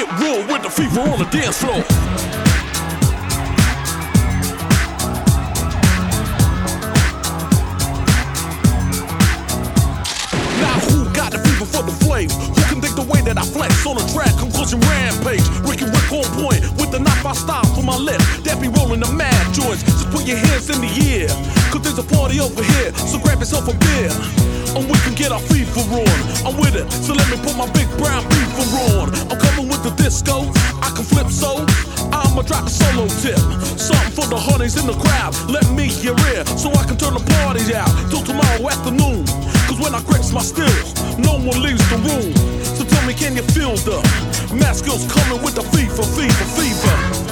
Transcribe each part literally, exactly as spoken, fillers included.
Get raw with the fever on the dance floor. Now who got the fever for the flame? Who can think the way that I flex on a track? Concussion rampage. Ricky Rick on point with the knife I style for my lip. That be rolling the mad joints. Just put your hands in the air, cause there's a party over here. So grab yourself a beer, and we can get our fever on. I'm with it, so let me put my big brown fever on. I'm coming with the disco, I can flip so I'ma drop a solo tip. Something for the honeys in the crowd. Let me hear it, so I can turn the party out till tomorrow afternoon. Cause when I grips my stills, no one leaves the room. So tell me, can you feel the mad skills coming with the fever, fever, fever?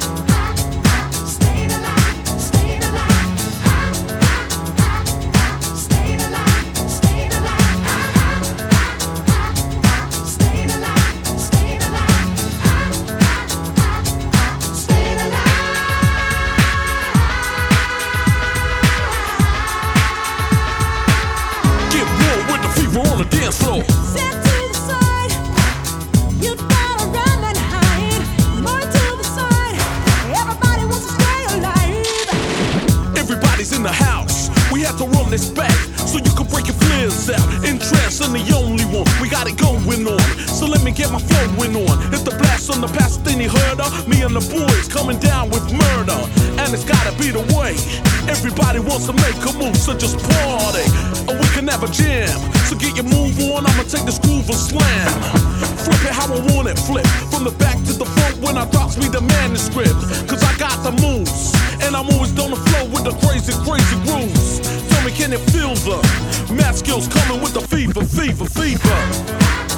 On the dance floor. Step to the side, you gotta run and hide. More to the side, everybody wants to stay alive. Everybody's in the house, we have to run this back so you can break your flares out. In trance, I'm the only one, we got it going on. So let me get my flowing on. Hit the blast on the past, then you heard her. Me and the boys coming down with murder, and it's gotta be the way. Everybody wants to make a move, so just party, and we can have a jam. So get your move on, I'ma take this groove and slam. Flip it how I want it, flip from the back to the front when I drops me the manuscript. Cause I got the moves, and I'm always on the flow with the crazy, crazy grooves. Tell me, can you feel the mad skills coming with the fever, fever, fever?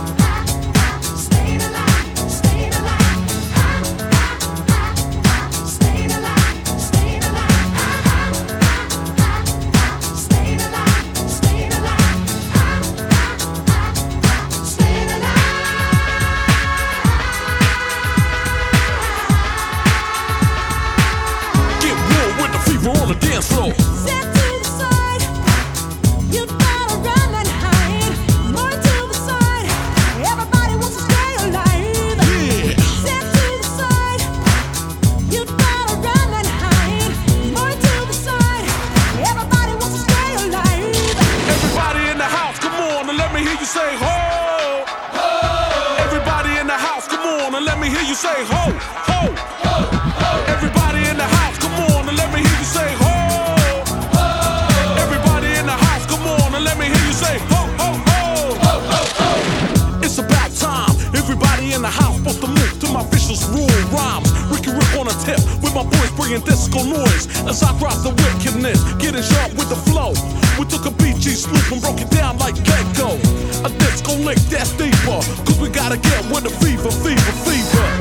On the dance floor. Step to the side, you gotta run and hide. More to the side, everybody wants to stay alive. Yeah. Step to the side, you gotta run and hide. More to the side, everybody wants to stay alive. Everybody in the house, come on and let me hear you say ho. Ho. Everybody in the house, come on and let me hear you say ho, ho. Ho. Ho. Everybody in the house, come on and let me hear you say ho. Ho. Everybody in the house, come on and let me hear you say ho, ho, ho. Ho, ho, ho. It's about time. Everybody in the house supposed to move to my vicious rule rhymes. Ricky Rick on a tip with my boys bringing disco noise as I drop the wickedness, getting sharp with the flow. We took a B G sloop and broke it down like Gecko. A disco lick that's deeper, cause we gotta get with the fever, fever, fever.